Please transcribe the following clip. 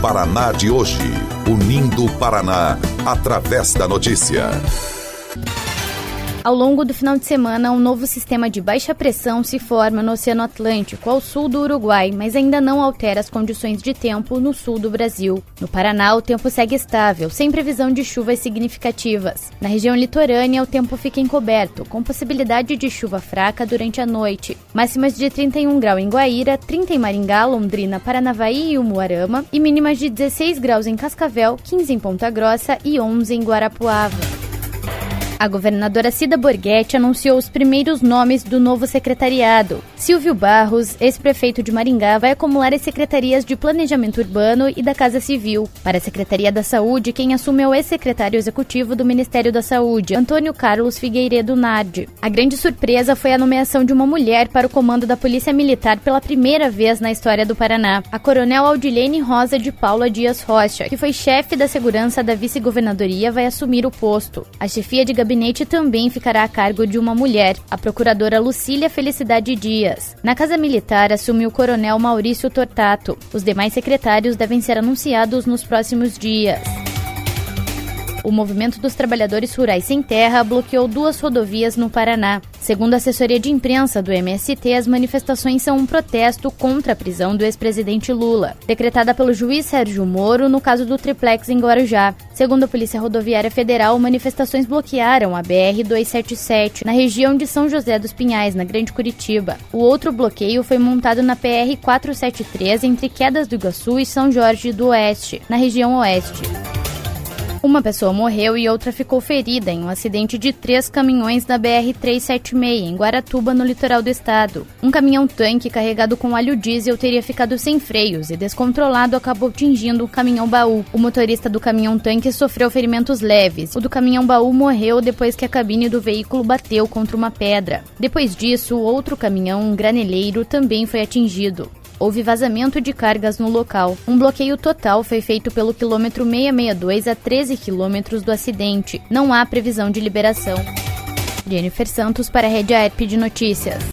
Paraná de hoje. Unindo o Paraná através da notícia. Ao longo do final de semana, um novo sistema de baixa pressão se forma no Oceano Atlântico, ao sul do Uruguai, mas ainda não altera as condições de tempo no sul do Brasil. No Paraná, o tempo segue estável, sem previsão de chuvas significativas. Na região litorânea, o tempo fica encoberto, com possibilidade de chuva fraca durante a noite. Máximas de 31 graus em Guaíra, 30 em Maringá, Londrina, Paranavaí e Umuarama, e mínimas de 16 graus em Cascavel, 15 em Ponta Grossa e 11 em Guarapuava. A governadora Cida Borghetti anunciou os primeiros nomes do novo secretariado. Silvio Barros, ex-prefeito de Maringá, vai acumular as secretarias de Planejamento Urbano e da Casa Civil. Para a Secretaria da Saúde, quem assume é o ex-secretário executivo do Ministério da Saúde, Antônio Carlos Figueiredo Nardi. A grande surpresa foi a nomeação de uma mulher para o comando da Polícia Militar pela primeira vez na história do Paraná. A coronel Audilene Rosa de Paula Dias Rocha, que foi chefe da segurança da vice-governadoria, vai assumir o posto. A chefia de gabinete também ficará a cargo de uma mulher, a procuradora Lucília Felicidade Dias. Na Casa Militar, assume o coronel Maurício Tortato. Os demais secretários devem ser anunciados nos próximos dias. O Movimento dos Trabalhadores Rurais Sem Terra bloqueou 2 rodovias no Paraná. Segundo a assessoria de imprensa do MST, as manifestações são um protesto contra a prisão do ex-presidente Lula, decretada pelo juiz Sérgio Moro no caso do triplex em Guarujá. Segundo a Polícia Rodoviária Federal, manifestações bloquearam a BR-277, na região de São José dos Pinhais, na Grande Curitiba. O outro bloqueio foi montado na PR-473, entre Quedas do Iguaçu e São Jorge do Oeste, na região oeste. Uma pessoa morreu e outra ficou ferida em um acidente de 3 caminhões na BR-376, em Guaratuba, no litoral do estado. Um caminhão-tanque carregado com óleo diesel teria ficado sem freios e, descontrolado, acabou atingindo um caminhão-baú. O motorista do caminhão-tanque sofreu ferimentos leves. O do caminhão-baú morreu depois que a cabine do veículo bateu contra uma pedra. Depois disso, outro caminhão, um graneleiro, também foi atingido. Houve vazamento de cargas no local. Um bloqueio total foi feito pelo quilômetro 662 a 13 quilômetros do acidente. Não há previsão de liberação. Jennifer Santos para a Rede AERP de Notícias.